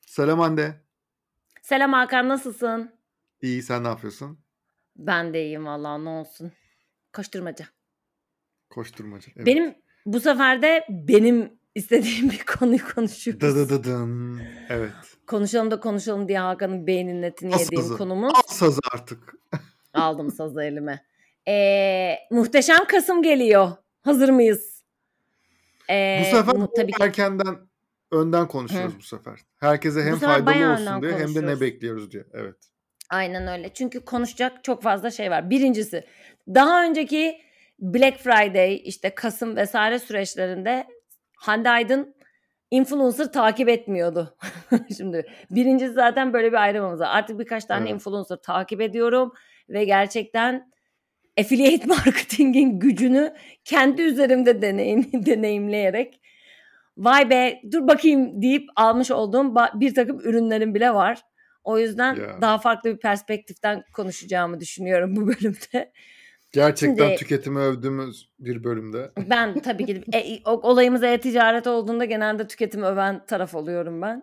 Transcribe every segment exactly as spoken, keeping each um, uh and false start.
Selam Hande. Selam Hakan, nasılsın? İyi, sen ne yapıyorsun? Ben de iyiyim vallahi ne olsun. Koşturmaca. Koşturmaca, evet. Benim bu sefer de benim istediğim bir konuyu konuşuyoruz. Dıdıdıdın. Evet. Konuşalım da konuşalım diye Hakan'ın beyninin etini Al yediğim sazı. Al konumuz. sazı artık. Aldım sazı elime. Eee, Muhteşem Kasım geliyor. Hazır mıyız? Bu Eee, sefer mu tabii hem ki erkenden önden Hı. konuşuyoruz bu sefer. Herkese Bu hem sefer faydalı bayağı olsun önden diye hem de ne konuşuyoruz. bekliyoruz diye. Evet. Aynen öyle. Çünkü konuşacak çok fazla şey var. Birincisi, daha önceki Black Friday, işte Kasım vesaire süreçlerinde Hande Aydın influencer takip etmiyordu. Şimdi birincisi zaten böyle bir ayrımımız var. Artık birkaç tane Evet. influencer takip ediyorum ve gerçekten affiliate marketing'in gücünü kendi üzerimde deneyim, deneyimleyerek vay be dur bakayım deyip almış olduğum ba- bir takım ürünlerim bile var. O yüzden Ya. daha farklı bir perspektiften konuşacağımı düşünüyorum bu bölümde. Gerçekten Şimdi tüketimi övdüğümüz bir bölümde. ben tabii ki de, e, o- olayımız e-ticaret olduğunda genelde tüketimi öven taraf oluyorum ben.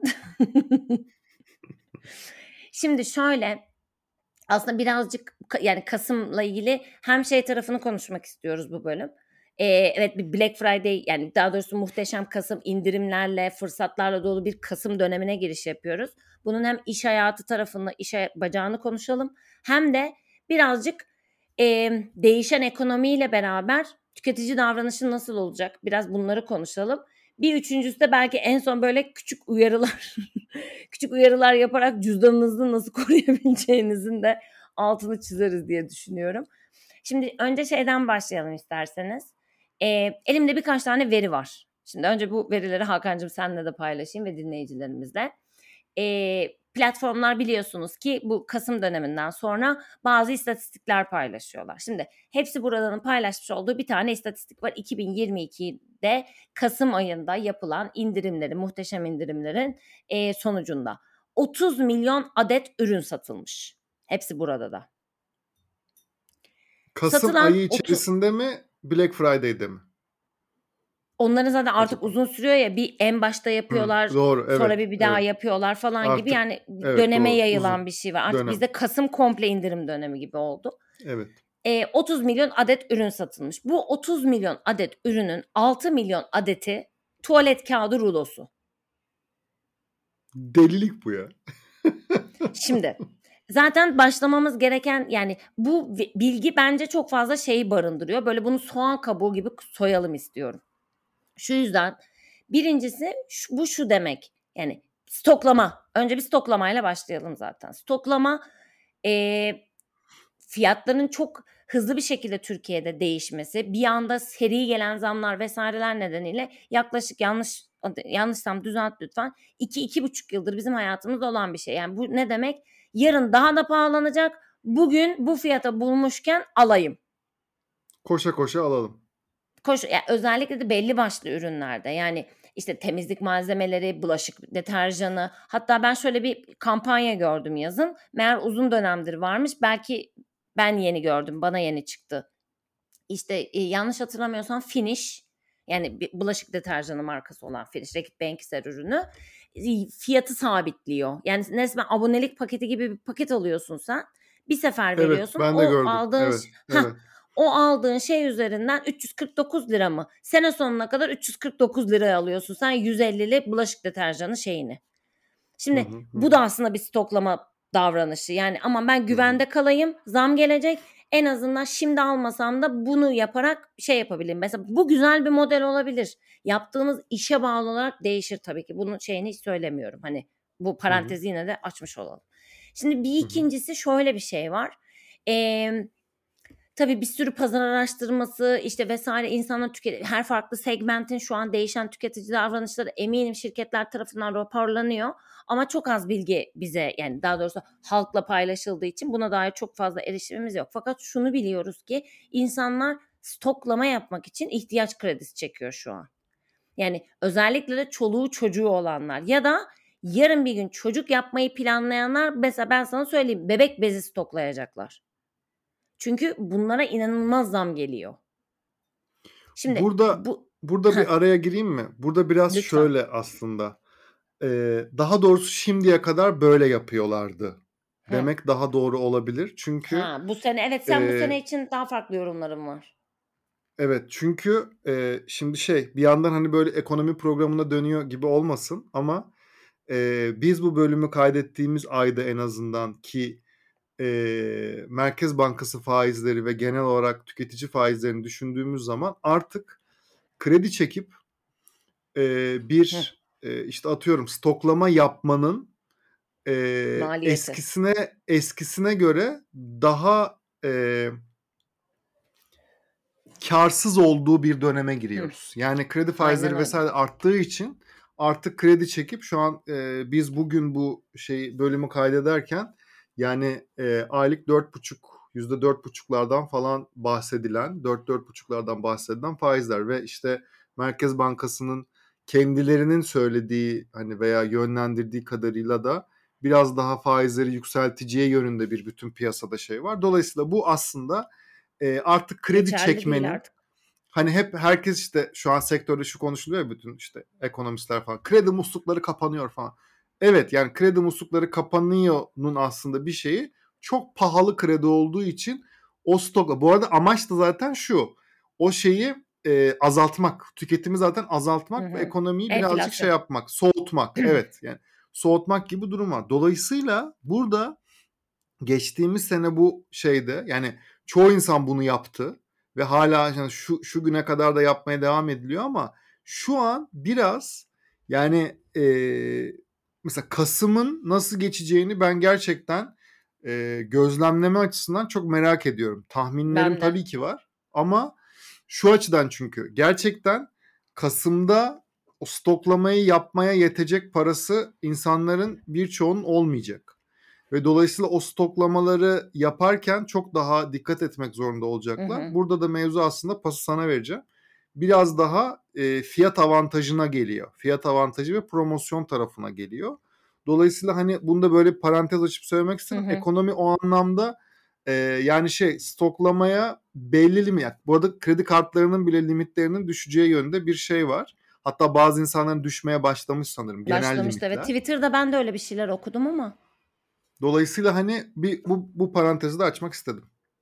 Şimdi şöyle aslında birazcık ka- yani Kasım'la ilgili hem şey tarafını konuşmak istiyoruz bu bölüm. Ee, evet bir Black Friday yani daha doğrusu Muhteşem Kasım indirimlerle, fırsatlarla dolu bir Kasım dönemine giriş yapıyoruz. Bunun hem iş hayatı tarafını, iş hay- bacağını konuşalım hem de birazcık e, değişen ekonomiyle beraber tüketici davranışı nasıl olacak? Biraz bunları konuşalım. Bir üçüncüsü de belki en son böyle küçük uyarılar küçük uyarılar yaparak cüzdanınızı nasıl koruyabileceğinizin de altını çizeriz diye düşünüyorum. Şimdi önce şeyden başlayalım isterseniz. Ee, elimde birkaç tane veri var. Şimdi önce bu verileri Hakan'cığım seninle de paylaşayım ve dinleyicilerimizle. Ee, platformlar biliyorsunuz ki bu Kasım döneminden sonra bazı istatistikler paylaşıyorlar. Şimdi hepsi buradan paylaşmış olduğu bir tane istatistik var. iki bin yirmi ikide Kasım ayında yapılan indirimlerin, muhteşem indirimlerin e, sonucunda otuz milyon adet ürün satılmış. Hepsi burada da. Kasım ayı Satılan otu içerisinde mi, Black Friday'de mi onların zaten artık acaba? uzun sürüyor ya bir en başta Hı, yapıyorlar doğru, sonra evet, bir bir daha evet. yapıyorlar falan gibi Artık yani evet, döneme doğru, yayılan uzun bir şey var. Artık dönem. bizde Kasım komple indirim dönemi gibi oldu. Evet. E, otuz milyon adet ürün satılmış. Bu otuz milyon adet ürünün altı milyon adeti tuvalet kağıdı rulosu. Delilik bu ya. Şimdi zaten başlamamız gereken yani bu bilgi bence çok fazla şeyi barındırıyor. Böyle bunu soğan kabuğu gibi soyalım istiyorum. Şu yüzden birincisi şu, bu şu demek yani stoklama. Önce bir stoklamayla başlayalım zaten. Stoklama e, fiyatların çok hızlı bir şekilde Türkiye'de değişmesi, bir anda seri gelen zamlar vesaireler nedeniyle yaklaşık yanlış yanlışsam düzelt lütfen iki iki buçuk yıldır bizim hayatımızda olan bir şey. Yani bu ne demek? Yarın daha da pahalanacak. Bugün bu fiyata bulmuşken alayım. Koşa koşa alalım. Koş, yani özellikle de belli başlı ürünlerde yani işte temizlik malzemeleri, bulaşık deterjanı hatta ben şöyle bir kampanya gördüm yazın. Meğer uzun dönemdir varmış. Belki ben yeni gördüm. Bana yeni çıktı. İşte e, yanlış hatırlamıyorsam Finish yani bir bulaşık deterjanı markası olan Finish Reckitt Benckiser ürünü e, fiyatı sabitliyor. Yani resmen abonelik paketi gibi bir paket alıyorsun sen. Bir sefer Evet, veriyorsun. ben de O gördüm. aldığın Evet, ha evet. o aldığın şey üzerinden üç yüz kırk dokuz lira mı? Sene sonuna kadar üç yüz kırk dokuz liraya alıyorsun sen yüz ellili bulaşık deterjanı şeyini. Hı Şimdi hı, hı bu hı, da aslında bir stoklama davranışı. Yani aman ben hı hı. güvende kalayım, zam gelecek. En azından şimdi almasam da bunu yaparak şey yapabilirim. Mesela bu güzel bir model olabilir. Yaptığınız işe bağlı olarak değişir tabii ki. Bunun şeyini hiç söylemiyorum. Hani bu Hı hı, parantezi yine de açmış olalım. Şimdi bir hı hı. ikincisi şöyle bir şey var. Eee Tabii bir sürü pazar araştırması işte vesaire insanlar tüket her farklı segmentin şu an değişen tüketici davranışları eminim şirketler tarafından raporlanıyor. Ama çok az bilgi bize yani daha doğrusu halkla paylaşıldığı için buna dair çok fazla erişimimiz yok. Fakat şunu biliyoruz ki insanlar stoklama yapmak için ihtiyaç kredisi çekiyor şu an. Yani özellikle de çoluğu çocuğu olanlar ya da yarın bir gün çocuk yapmayı planlayanlar mesela ben sana söyleyeyim bebek bezi stoklayacaklar. Çünkü bunlara inanılmaz zam geliyor. Şimdi Burada bu burada Heh, bir araya gireyim mi? Burada biraz lütfen. şöyle aslında. Eee, daha doğrusu şimdiye kadar böyle yapıyorlardı Hıh. demek daha doğru olabilir. Çünkü, Ha, bu sene evet, sen bu sene eee için daha farklı yorumların var. Evet, çünkü, eee, şimdi şey, bir yandan, hani, böyle ekonomi programına dönüyor gibi olmasın ama, eee, biz bu bölümü kaydettiğimiz ayda en azından ki, eee, Merkez Bankası faizleri ve genel olarak tüketici faizlerini düşündüğümüz zaman artık kredi çekip, eee, Hıh. bir, eee, işte, atıyorum stoklama yapmanın, eee, Maliyeti. eskisine eskisine göre daha, eee kârsız olduğu bir döneme Hıh. giriyoruz. Yani kredi Aynen faizleri öyle. vesaire arttığı için artık kredi çekip şu an, eee, biz bugün bu şeyi bölümü kaydederken yani, eee, aylık dört buçuk yüzde dört buçuklardan falan bahsedilen, dört dört buçuklardan bahsedilen faizler ve işte Merkez Bankası'nın kendilerinin söylediği, hani, veya yönlendirdiği kadarıyla da biraz daha faizleri yükselteceği yönünde bir bütün piyasada şey var. Dolayısıyla bu aslında, eee, artık kredi Geçerli değil çekmenin, artık. hani, hep herkes işte şu an sektörde şu konuşuluyor ya bütün işte ekonomistler falan. Kredi muslukları kapanıyor falan. Evet, yani kredi muslukları kapanıyor'nun aslında bir şeyi çok pahalı kredi olduğu için o stokla Bu arada amaç da zaten şu: O şeyi, eee, azaltmak. Tüketimi zaten Hı azaltmak ve hı. ekonomiyi birazcık şey Enflasyon. yapmak, soğutmak. Evet, yani soğutmak gibi durum var. Dolayısıyla burada geçtiğimiz sene bu şeyde, yani çoğu insan bunu yaptı ve hâlâ yani şu şu güne kadar da yapmaya devam ediliyor ama şu an biraz yani, eee, mesela kasımın nasıl geçeceğini ben gerçekten, eee, gözlemleme açısından çok merak ediyorum. Tahminlerim Ben de. tabii ki var ama şu açıdan çünkü gerçekten kasımda o stoklamayı yapmaya yetecek parası insanların birçoğunun olmayacak ve dolayısıyla o stoklamaları yaparken çok daha dikkat etmek zorunda Hı olacaklar. hı. Burada da mevzu aslında pası sana vereceğim. Biraz daha, eee, fiyat avantajına geliyor. Fiyat avantajı ve promosyon tarafına geliyor. Dolayısıyla, hani, bunu da böyle bir parantez açıp söylemek Hı isterim. hı. Ekonomi o anlamda, eee, yani şey stoklamaya belli limi ya Bu arada kredi kartlarının bile limitlerinin düşeceği yönünde bir şey var. Hatta bazı insanların düşmeye başlamış sanırım genel Başlamıştı evet. limitler. Twitter'da ben de öyle bir şeyler okudum ama. Dolayısıyla, hani, bir bu bu parantezi de açmak istedim.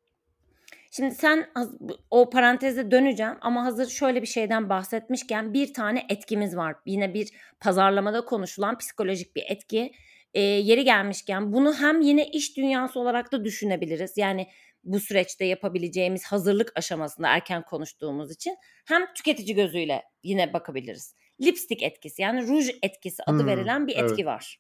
Şimdi sen haz bu o paranteze döneceğim ama hazır şöyle bir şeyden bahsetmişken bir tane etkimiz var. Yine bir pazarlamada konuşulan psikolojik bir etki. Eee, yeri gelmişken bunu hem yine iş dünyası olarak da düşünebiliriz. Yani bu süreçte yapabileceğimiz hazırlık aşamasında erken konuştuğumuz için hem tüketici gözüyle yine bakabiliriz. Lipstick etkisi yani ruj etkisi adı Hımm, verilen bir evet. etki var.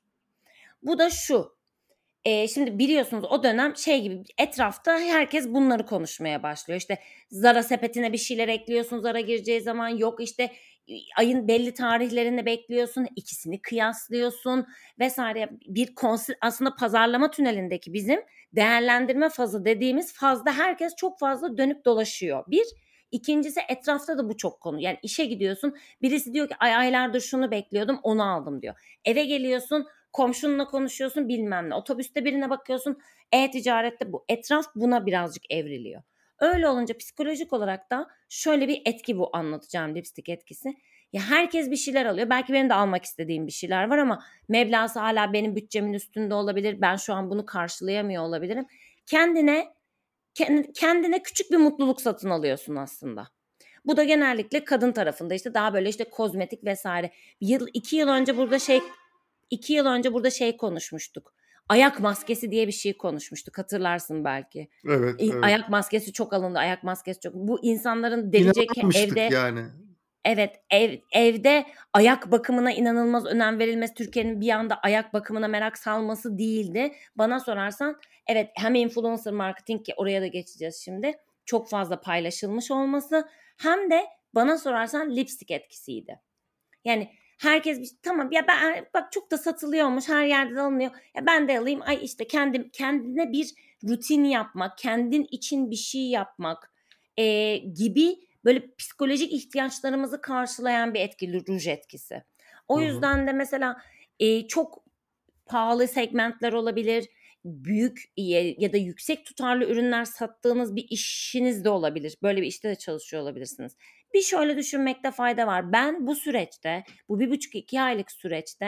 Bu da şu: Eee, şimdi biliyorsunuz o dönem şey gibi etrafta herkes bunları konuşmaya başlıyor. İşte Zara sepetine bir şeyler ekliyorsun Zara gireceği zaman. Yok işte, iii, ayın belli tarihlerini bekliyorsun, ikisini kıyaslıyorsun vesaire. Bir konsi aslında pazarlama tünelindeki bizim değerlendirme fazı dediğimiz fazda herkes çok fazla dönüp dolaşıyor. Bir. ikincisi etrafta da bu çok konu. Yani işe gidiyorsun, birisi diyor ki, "Ay, aylardır şunu bekliyordum, onu aldım." diyor. Eve geliyorsun, komşunla konuşuyorsun, bilmem ne. Otobüste birine bakıyorsun, e-ticarette bu. Etraf buna birazcık evriliyor. Öyle olunca psikolojik olarak da şöyle bir etki bu anlatacağım lipstick etkisi. Ya, herkes bir şeyler alıyor. Belki benim de almak istediğim bir şeyler var ama meblağsı hâlâ benim bütçemin üstünde olabilir. Ben şu an bunu karşılayamıyor olabilirim. Kendine ken kendine küçük bir mutluluk satın alıyorsun aslında. Bu da genellikle kadın tarafında, işte, daha böyle, işte, kozmetik vesaire. Yıl iki yıl önce burada şey iki yıl önce burada şey konuşmuştuk. Ayak maskesi diye bir şey konuşmuştuk, hatırlarsın belki. Evet, İ evet. ayak maskesi çok alındı, ayak maskesi çok Bu insanların delice ke İnanamamıştık evde yani. Evet, ev evde ayak bakımına inanılmaz önem verilmesi, Türkiye'nin bir anda ayak bakımına merak salması değildi. Bana sorarsan evet, hem influencer marketing ki oraya da geçeceğiz şimdi, çok fazla paylaşılmış olması hem de bana sorarsan lipstick etkisiydi. Yani herkes bir tamam ya ben bak çok da satılıyormuş, her yerde de alınıyor. Ya ben de alayım. Ay, işte, kendim kendine bir rutin yapmak, kendin için bir şey yapmak, eee, gibi böyle psikolojik ihtiyaçlarımızı karşılayan bir etki lu ruj etkisi. Hı O hı. yüzden de mesela, eee, çok pahalı segmentler olabilir, büyük ya ya da yüksek tutarlı ürünler sattığınız bir işiniz de olabilir. Böyle bir işte de çalışıyor olabilirsiniz. Bir şöyle düşünmekte fayda var. Ben bu süreçte, bu bir buçuk iki aylık süreçte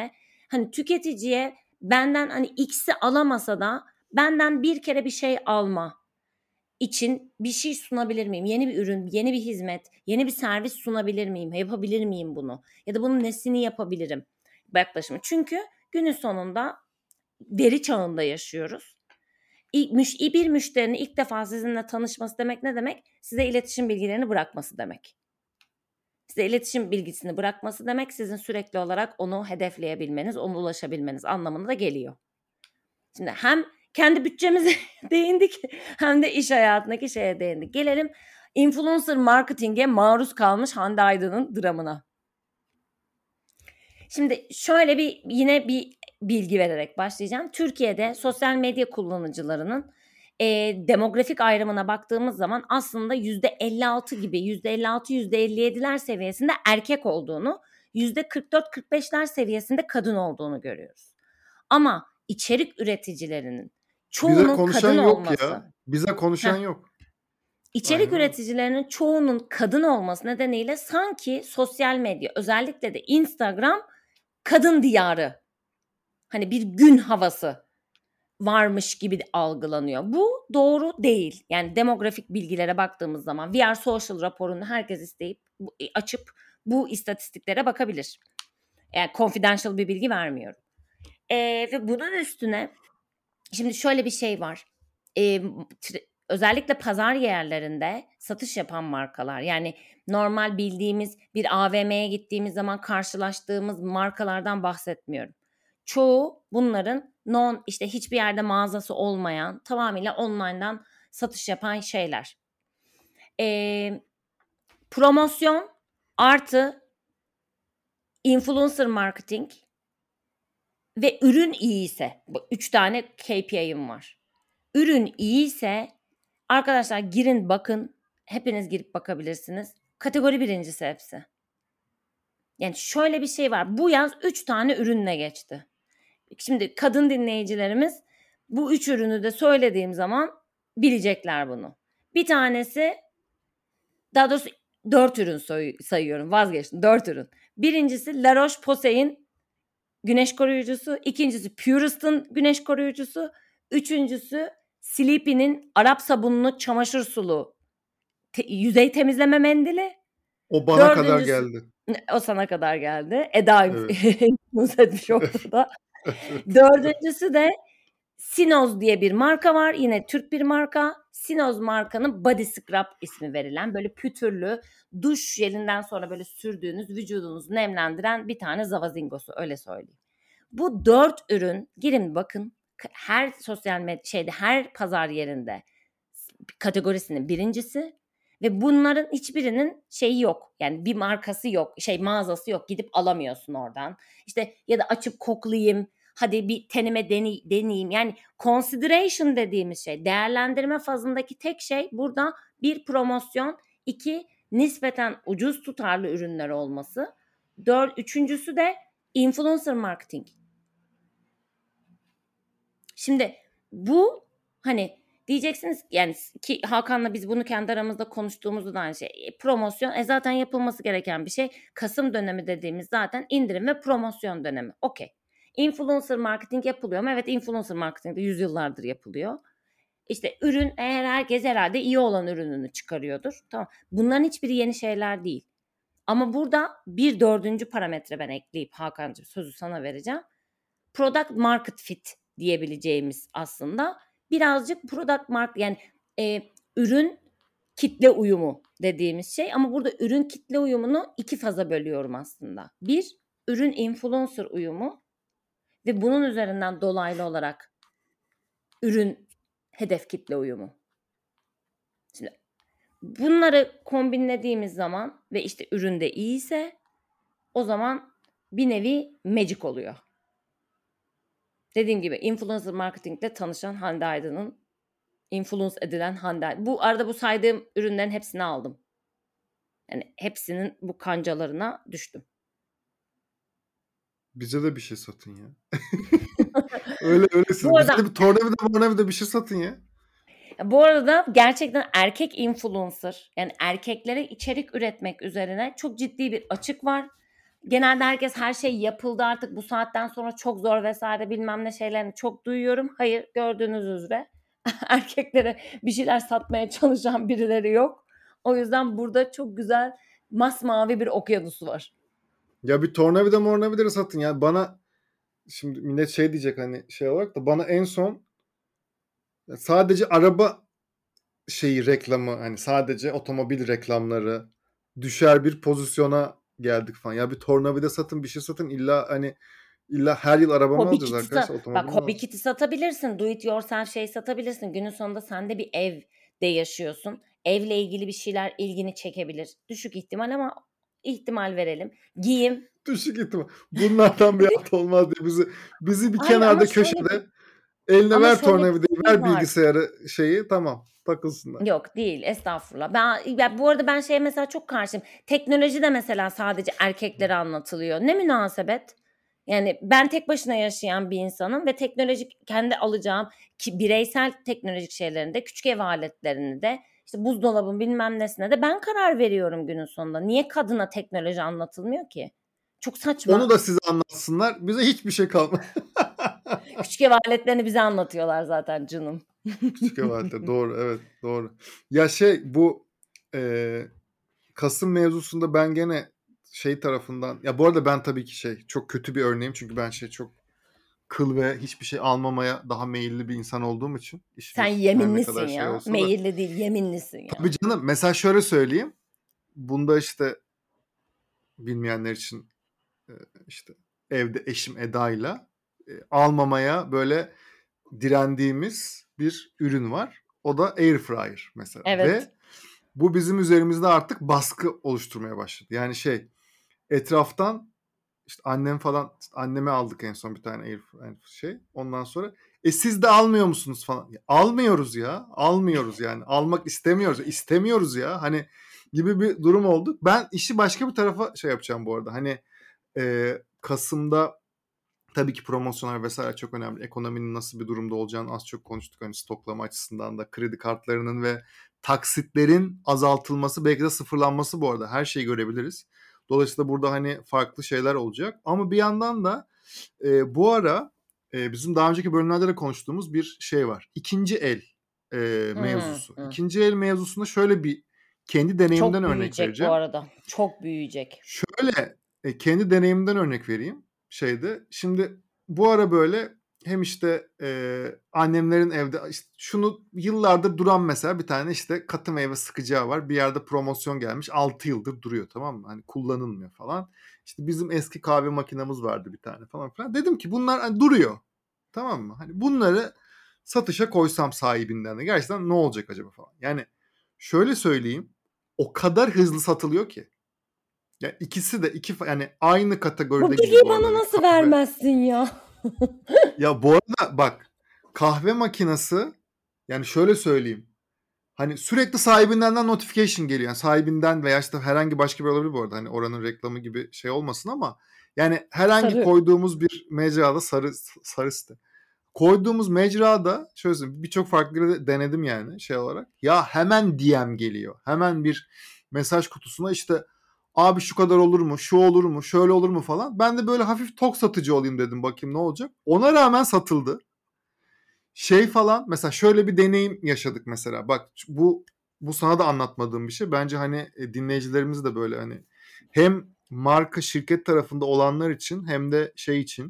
hani tüketiciye benden hani X'i alamasa da benden bir kere bir şey alma için bir şey sunabilir miyim? Yeni bir ürün, yeni bir hizmet, yeni bir servis sunabilir miyim? Yapabilir miyim bunu? Ya da bunun nesini yapabilirim? Yaklaşımı. Çünkü günün sonunda veri çağında yaşıyoruz. İlk, müş, bir müşterinin ilk defa sizinle tanışması demek ne demek? Size iletişim bilgilerini bırakması demek. Size iletişim bilgisini bırakması demek sizin sürekli olarak onu hedefleyebilmeniz, ona ulaşabilmeniz anlamına da geliyor. Şimdi hem kendi bütçemize değindik hem de iş hayatındaki şeye değindik. Gelelim influencer marketing'e maruz kalmış Hande Aydın'ın dramına. Şimdi şöyle bir yine bir bilgi vererek başlayacağım. Türkiye'de sosyal medya kullanıcılarının e, demografik ayrımına baktığımız zaman aslında yüzde elli altı gibi yüzde elli altı yüzde elli yediler seviyesinde erkek olduğunu, yüzde kırk dört kırk beşler seviyesinde kadın olduğunu görüyoruz. Ama içerik üreticilerinin çoğunun kadın yok olması. Ya. Bize konuşan Heh. yok. İçerik Aynen. üreticilerinin çoğunun kadın olması nedeniyle sanki sosyal medya, özellikle de Instagram kadın diyarı. Hani bir gün havası varmış gibi algılanıyor. Bu doğru değil. Yani demografik bilgilere baktığımız zaman We Are Social raporunu herkes isteyip açıp bu istatistiklere bakabilir. Yani confidential bir bilgi vermiyorum. Ee, ve bunun üstüne şimdi şöyle bir şey var. Ee, özellikle pazar yerlerinde satış yapan markalar, yani normal bildiğimiz bir A V M'ye gittiğimiz zaman karşılaştığımız markalardan bahsetmiyorum. Çoğu bunların non işte hiçbir yerde mağazası olmayan, tamamıyla online'dan satış yapan şeyler. Ee, promosyon artı influencer marketing ve ürün iyi ise, bu üç tane K P I'm var. Ürün iyi ise arkadaşlar girin bakın, hepiniz girip bakabilirsiniz. Kategori birincisi hepsi. Yani şöyle bir şey var. Bu yaz üç tane ürünle geçti. Şimdi kadın dinleyicilerimiz bu üç ürünü de söylediğim zaman bilecekler bunu. Bir tanesi, daha doğrusu dört ürün say- sayıyorum vazgeçtim. Dört ürün. Birincisi La Roche-Posay'in güneş koruyucusu. İkincisi Purist'ın güneş koruyucusu. Üçüncüsü Sleepy'nin Arap sabunlu çamaşır sulu te- yüzey temizleme mendili. O bana kadar geldi. O sana kadar geldi. Eda Evet. influence etmiş oldu da. Dördüncüsü de Sinoz diye bir marka var. Yine Türk bir marka. Sinoz markanın Body Scrub ismi verilen, böyle pütürlü, duş jelinden sonra böyle sürdüğünüz, vücudunuzu nemlendiren bir tane zavazingosu, öyle söyleyeyim. Bu dört ürün, girin bakın, her sosyal medya şeyde, her pazar yerinde kategorisinin birincisi ve bunların hiçbirinin şeyi yok. Yani bir markası yok, şey mağazası yok. Gidip alamıyorsun oradan. İşte ya da açıp koklayayım, hadi bir tenime deney, deneyeyim. Yani consideration dediğimiz şey, değerlendirme fazındaki tek şey burada bir promosyon, iki nispeten ucuz tutarlı ürünler olması, dört, üçüncüsü de influencer marketing. Şimdi bu hani diyeceksiniz yani ki Hakan'la biz bunu kendi aramızda konuştuğumuzda da aynı şey. E, promosyon e zaten yapılması gereken bir şey. Kasım dönemi dediğimiz zaten indirim ve promosyon dönemi. Okey. Influencer marketing yapılıyor mu? Evet, influencer marketing de yüzyıllardır yapılıyor. İşte ürün, eğer herkes herhalde iyi olan ürününü çıkarıyordur. Tamam. Bunların hiçbiri yeni şeyler değil. Ama burada bir dördüncü parametre ben ekleyip Hakan'cığım sözü sana vereceğim. Product market fit diyebileceğimiz aslında birazcık product market, yani e, ürün kitle uyumu dediğimiz şey, ama burada ürün kitle uyumunu iki faza bölüyorum aslında. Bir, ürün influencer uyumu ve bunun üzerinden dolaylı olarak ürün hedef kitle uyumu. Şimdi bunları kombinlediğimiz zaman ve işte ürün de iyiyse o zaman bir nevi magic oluyor. Dediğim gibi influencer marketingle tanışan Hande Aydın'ın, influence edilen Hande Aydın. Bu arada bu saydığım ürünlerin hepsini aldım. Yani hepsinin bu kancalarına düştüm. Bize de bir şey satın ya. öyle öylesiniz. Bu arada, Bize de bir tornavida mornavida bir şey satın ya. Bu arada gerçekten erkek influencer, yani erkeklere içerik üretmek üzerine çok ciddi bir açık var. genelde herkes her şey yapıldı artık bu saatten sonra çok zor vesaire bilmem ne şeylerini çok duyuyorum. Hayır, gördüğünüz üzere erkeklere bir şeyler satmaya çalışan birileri yok. O yüzden burada çok güzel masmavi bir okyanusu var. Ya bir tornavida mornavida satın ya. Bana şimdi millet şey diyecek hani şey olarak da bana en son sadece araba şeyi reklamı hani sadece otomobil reklamları düşer bir pozisyona geldik falan. Ya bir tornavida satın bir şey satın illa hani illa her yıl araba mı Hobi alacağız kiti arkadaşlar sa otomobil bak mi hobi alacağız? kiti satabilirsin. Do it yourself şey satabilirsin. Günün sonunda sen de bir evde yaşıyorsun. Evle ilgili bir şeyler ilgini çekebilir. Düşük ihtimal ama ihtimal verelim. Giyim. Düşük ihtimal. Bunlardan bir alt olmaz diye bizi bizi bir Hayır ama kenarda şöyle köşede eline ama ver şöyle bir tornavidayı şey ver var. bilgisayarı şeyi tamam takılsınlar. Yok değil estağfurullah. Ben ya bu arada ben şeye mesela çok karşıyım. Teknoloji de mesela sadece erkeklere anlatılıyor. Ne münasebet? Yani ben tek başına yaşayan bir insanım ve teknolojik kendi alacağım ki bireysel teknolojik şeylerinde küçük ev aletlerini de işte buzdolabın bilmem nesine de ben karar veriyorum günün sonunda. Niye kadına teknoloji anlatılmıyor ki? Çok Onu saçma. da size anlatsınlar. Bize hiçbir şey kalmadı. Küçük ev aletlerini bize anlatıyorlar zaten canım. Küçük ev aletleri. Doğru evet doğru. Ya şey bu e, Kasım mevzusunda ben gene şey tarafından ya bu arada ben tabii ki şey çok kötü bir örneğim çünkü ben şey çok kıl ve hiçbir şey almamaya daha meyilli bir insan olduğum için iş Sen bir her ne yeminlisin kadar şey ya. olsa da. Meyilli değil, yeminlisin Tabii ya. canım mesela şöyle söyleyeyim. Bunda işte bilmeyenler için e, işte evde eşim Eda'yla e, almamaya böyle direndiğimiz bir ürün var. O da air fryer mesela Evet. ve bu bizim üzerimizde artık baskı oluşturmaya başladı. Yani şey etraftan işte annem falan işte anneme aldık en son bir tane air fryer şey. Ondan sonra e siz de almıyor musunuz falan. Ya, almıyoruz ya. Almıyoruz yani. Almak istemiyoruz. İstemiyoruz ya. Hani gibi bir durum oldu. Ben işi başka bir tarafa şey yapacağım bu arada. Hani e, Kasım'da tabii ki promosyonlar vesaire çok önemli. Ekonominin nasıl bir durumda olacağını az çok konuştuk. Hani stoklama açısından da kredi kartlarının ve taksitlerin azaltılması belki de sıfırlanması bu arada. Her şeyi görebiliriz. Dolayısıyla burada hani farklı şeyler olacak. Ama bir yandan da e, bu ara e, bizim daha önceki bölümlerde de konuştuğumuz bir şey var. İkinci el e, Hıı. mevzusu. Hı. İkinci el mevzusunda şöyle bir kendi deneyimden Çok örnek büyüyecek bu vereceğim. arada. Çok büyüyecek. Şöyle e, kendi deneyimimden örnek vereyim şeyde. Şimdi bu ara böyle hem işte e, annemlerin evde işte şunu yıllardır duran mesela bir tane işte katı meyve sıkacağı var. Bir yerde promosyon gelmiş. altı yıldır duruyor tamam mı? Hani kullanılmıyor falan. İşte bizim eski kahve makinamız vardı bir tane falan filan. Dedim ki bunlar hani duruyor. Tamam mı? Hani bunları satışa koysam sahibinden de gerçekten ne olacak acaba falan. Yani şöyle söyleyeyim. O kadar hızlı satılıyor ki. Ya ikisi de iki yani aynı Bu kategoride gibi bilgiyi bu arada bana hani nasıl kahve. vermezsin ya? Ya bu arada bak kahve makinesi yani şöyle söyleyeyim. Hani sürekli sahibinden notification geliyor. Yani sahibinden veya işte herhangi başka bir olabilir bu arada. Hani oranın reklamı gibi şey olmasın ama yani herhangi Sarı. koyduğumuz bir mecrada sarı sarı site. Koyduğumuz mecrada şöyle söyleyeyim birçok farklı denedim yani şey olarak. Ya hemen D M geliyor. Hemen bir mesaj kutusuna işte abi şu kadar olur mu? Şu olur mu? Şöyle olur mu falan. Ben de böyle hafif tok satıcı olayım dedim bakayım ne olacak. Ona rağmen satıldı. Şey falan mesela şöyle bir deneyim yaşadık mesela. Bak bu bu sana da anlatmadığım bir şey. Bence hani dinleyicilerimiz de böyle hani hem marka şirket tarafında olanlar için hem de şey için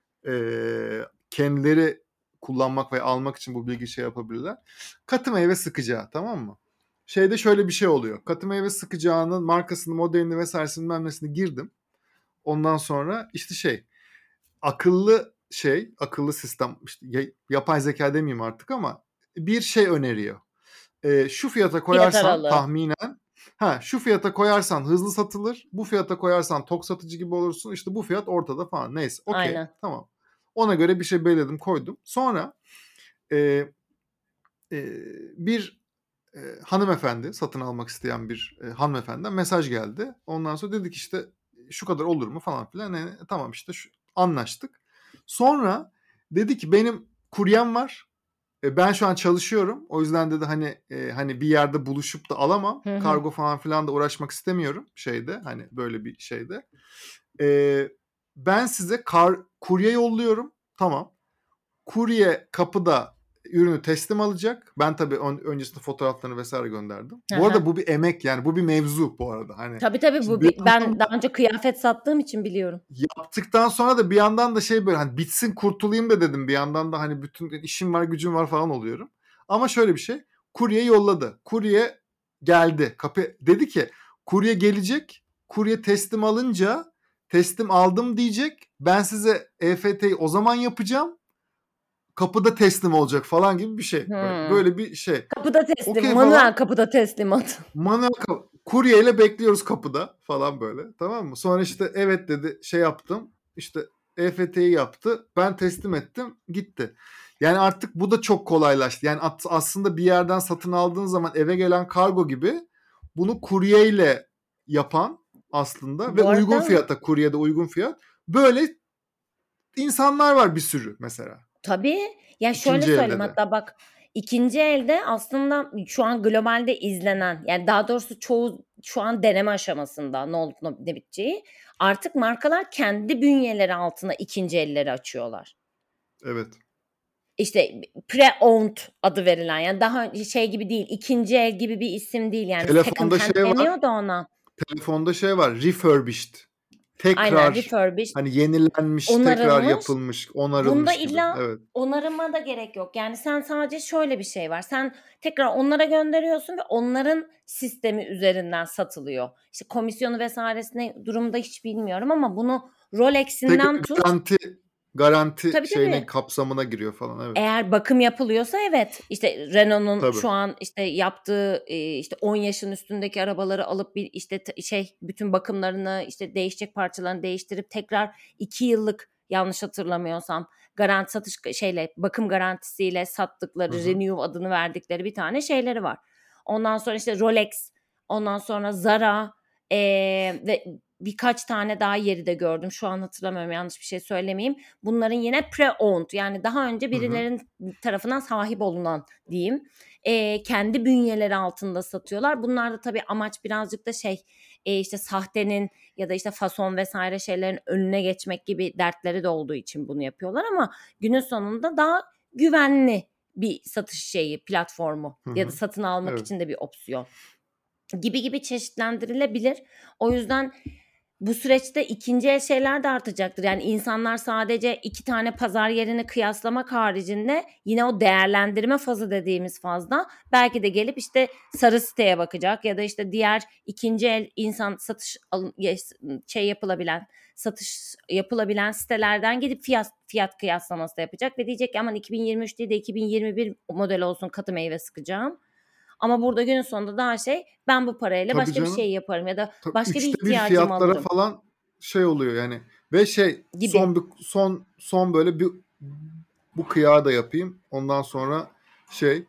e, kendileri kullanmak ve almak için bu bilgi şey yapabilirler. Katı meyve sıkacağı tamam mı? Şeyde şöyle bir şey oluyor. Katı meyve sıkacağının markasını, modelini vesairesini bilmem nesini girdim. Ondan sonra işte şey akıllı şey, akıllı sistem işte yapay zeka demeyeyim artık ama bir şey öneriyor. E, şu fiyata Fiyat koyarsan aralığı. tahminen ha şu fiyata koyarsan hızlı satılır. Bu fiyata koyarsan tok satıcı gibi olursun. İşte bu fiyat ortada falan. Neyse okey Aynen. tamam. Ona göre bir şey belirledim koydum. Sonra e, e, bir e, hanımefendi satın almak isteyen bir e, hanımefendiden mesaj geldi. Ondan sonra dedik işte şu kadar olur mu falan filan. E, tamam işte şu, anlaştık. Sonra dedi ki benim kuryem var. E, ben şu an çalışıyorum. O yüzden dedi hani e, hani bir yerde buluşup da alamam. Hı hı. Kargo falan filan da uğraşmak istemiyorum şeyde. Hani böyle bir şeyde. Eee, ben size kar kurye yolluyorum. Tamam. Kurye kapıda ürünü teslim alacak. Ben tabii ön öncesinde fotoğraflarını vesaire gönderdim. Hı Bu arada hı. bu bir emek yani bu bir mevzu bu arada. Hani Tabii tabii şimdi bu bir bi yandan ben da daha önce kıyafet sattığım için biliyorum. yaptıktan sonra da bir yandan da şey böyle hani bitsin kurtulayım da dedim. Bir yandan da hani bütün işim var gücüm var falan oluyorum. Ama şöyle bir şey. Kurye yolladı. Kurye geldi. Kapı dedi ki kurye gelecek. Kurye teslim alınca teslim aldım diyecek. Ben size E F T'yi o zaman yapacağım. Kapıda teslim olacak falan gibi bir şey. Böyle, Hımm. böyle bir şey. Kapıda teslim, Okey manuel falan. kapıda teslimat. Manuel ka- kuryeyle bekliyoruz kapıda falan böyle. Tamam mı? Sonra işte evet dedi şey yaptım. İşte E F T'yi yaptı. Ben teslim ettim. Gitti. Yani artık bu da çok kolaylaştı. Yani at- aslında bir yerden satın aldığın zaman eve gelen kargo gibi bunu kuryeyle yapan aslında ve Bu uygun arada fiyata kuryede uygun fiyat. Böyle insanlar var bir sürü mesela. tabii. Ya, şöyle İkinci söyleyeyim elde de. hatta bak, ikinci elde aslında şu an globalde izlenen, yani, daha doğrusu çoğu şu an deneme aşamasında ne olup no ne biteceği. Artık markalar kendi bünyeleri altına ikinci elleri açıyorlar. Evet. İşte, pre-owned adı verilen, yani, daha şey gibi değil, ikinci el gibi bir isim değil, yani, second Telefonda hand şey var. deniyor da ona. Telefonda şey var. Refurbished. Aynen, Tekrar refurbished, hani yenilenmiş, tekrar onarılmış. yapılmış, Bunda onarılmış gibi. illa Evet. onarıma da gerek yok. Yani sen sadece şöyle bir şey var. Sen tekrar onlara gönderiyorsun ve onların sistemi üzerinden satılıyor. İşte komisyonu vesairesine durumda hiç bilmiyorum ama bunu Rolex'inden Tekrar tut. garanti garanti Tabii şeyine tabii. kapsamına giriyor falan. Evet. Eğer bakım yapılıyorsa evet. İşte Renault'un Tabii. şu an işte yaptığı, eee, işte on yaşın üstündeki arabaları alıp bir işte t şey bütün bakımlarını, işte değişecek parçalarını değiştirip tekrar iki yıllık yanlış hatırlamıyorsam garanti satış şeyle bakım garantisiyle Hı sattıkları hı. Renew adını verdikleri bir tane şeyleri var. Ondan sonra işte Rolex, ondan sonra Zara, eee, ve birkaç tane daha yeri de gördüm. Şu an hatırlamıyorum, yanlış bir şey söylemeyeyim. Bunların yine pre-owned, yani daha önce Hı hı. birilerinin tarafından sahip olunan diyeyim, eee, kendi bünyeleri altında satıyorlar. Bunlar da tabii amaç birazcık da şey, eee, işte sahtenin ya da işte fason vesaire şeylerin önüne geçmek gibi dertleri de olduğu için bunu yapıyorlar ama günün sonunda daha güvenli bir satış şeyi, platformu Hı ya da hı. satın almak Evet. için de bir opsiyon gibi gibi çeşitlendirilebilir. O yüzden bu süreçte ikinci el şeyler de artacaktır. Yani insanlar sadece iki tane pazar yerini kıyaslamak haricinde yine o değerlendirme fazı dediğimiz fazda belki de gelip işte sarı siteye bakacak ya da işte diğer ikinci el insan satış alım şey yapılabilen satış yapılabilen sitelerden gidip fiyat fiyat kıyaslaması da yapacak ve diyecek ki aman iki bin yirmi üç değil de iki bin yirmi bir model olsun katı meyve sıkacağım. Ama burada günün sonunda daha şey ben bu parayla Tabii başka bir canım. şey yaparım ya da Tabii başka bir üçte bir ihtiyacımı fiyatlara alırım falan şey oluyor yani. Ve şey gibi. son bir son son böyle bir bu kıyağı da yapayım. Ondan sonra şey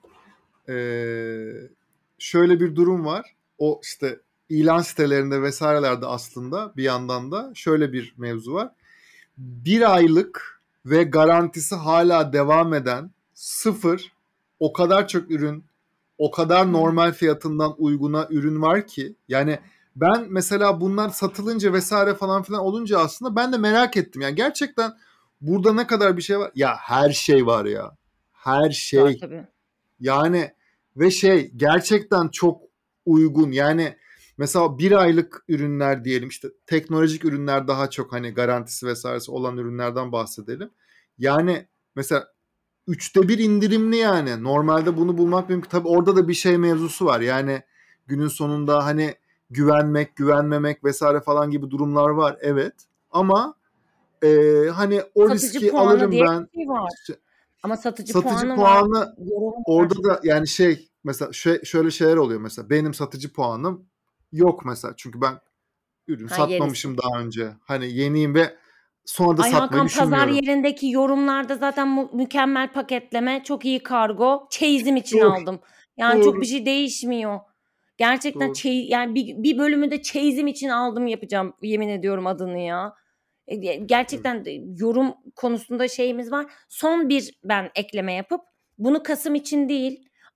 eee, şöyle bir durum var. O işte ilan sitelerinde vesairelerde aslında bir yandan da şöyle bir mevzu var. Bir aylık ve garantisi hala devam eden sıfır o kadar çok ürün o kadar Hı hı. normal fiyatından uyguna ürün var ki yani ben mesela bunlar satılınca vesaire falan filan olunca aslında ben de merak ettim. Yani gerçekten burada ne kadar bir şey var? Ya her şey var ya. Her Var şey. tabii. Yani ve şey gerçekten çok uygun. Yani mesela bir aylık ürünler diyelim işte teknolojik ürünler daha çok hani garantisi vesairesi olan ürünlerden bahsedelim. Yani mesela üçte bir indirimli yani. Normalde bunu bulmak mümkün. Tabii orada da bir şey mevzusu var. Yani günün sonunda hani güvenmek, güvenmemek vesaire falan gibi durumlar var. Evet. Ama e, hani o Satıcı riski puanı alırım diye ben. bir şey var. İşte Ama satıcı satıcı puanı var, puanı yorumu var. orada da yani şey mesela şö- şöyle şeyler oluyor mesela benim satıcı puanım yok mesela çünkü ben ürün Ha, yenisin. satmamışım daha önce hani yeniyim ve sonra da Ay satmayı Hakan pazar düşünmüyorum. yerindeki yorumlarda zaten mu- mükemmel paketleme, çok iyi kargo, çeyizim için Doğru, aldım. Yani çok bir doğru, şey değişmiyor. Gerçekten doğru. çeyiz, yani bir, bir bölümü de çeyizim için aldım yapacağım yemin ediyorum adını ya. E, ge- Evet. Gerçekten de yorum konusunda şeyimiz var. Son bir ben ekleme yapıp bunu Kasım için değil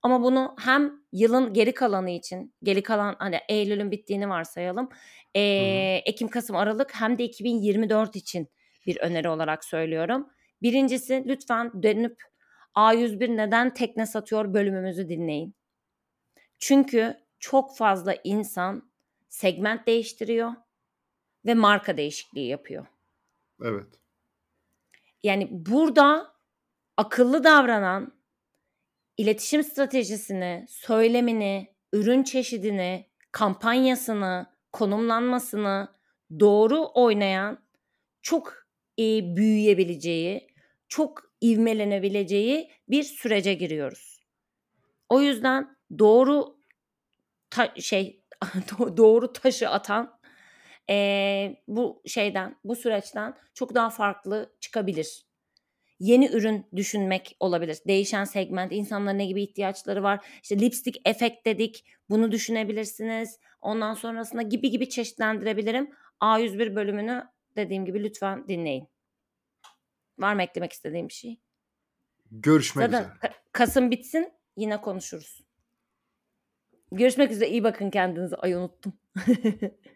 Ama bunu hem yılın geri kalanı için, geri kalan hani Eylül'ün bittiğini varsayalım. Hı hı. Eee, Ekim, Kasım, Aralık hem de iki bin yirmi dört için bir öneri olarak söylüyorum. Birincisi lütfen dönüp A yüz bir neden tekne satıyor bölümümüzü dinleyin. Çünkü çok fazla insan segment değiştiriyor ve marka değişikliği yapıyor. Evet. Yani burada akıllı davranan, iletişim stratejisini, söylemini, ürün çeşidini, kampanyasını, konumlanmasını doğru oynayan, çok, eee, büyüyebileceği, çok ivmelenebileceği bir sürece giriyoruz. O yüzden doğru ta şey do doğru taşı atan, eee, bu şeyden, bu süreçten çok daha farklı çıkabilir. Yeni ürün düşünmek olabilir. Değişen segment, insanların ne gibi ihtiyaçları var? İşte lipstick efekt dedik, bunu düşünebilirsiniz. Ondan sonrasında gibi gibi çeşitlendirebilirim. A yüz bir bölümünü dediğim gibi lütfen dinleyin. Var mı eklemek istediğin bir şey? Görüşmek Zaten üzere. ka Kasım bitsin, yine konuşuruz. Görüşmek üzere, iyi bakın kendinize. Ay unuttum.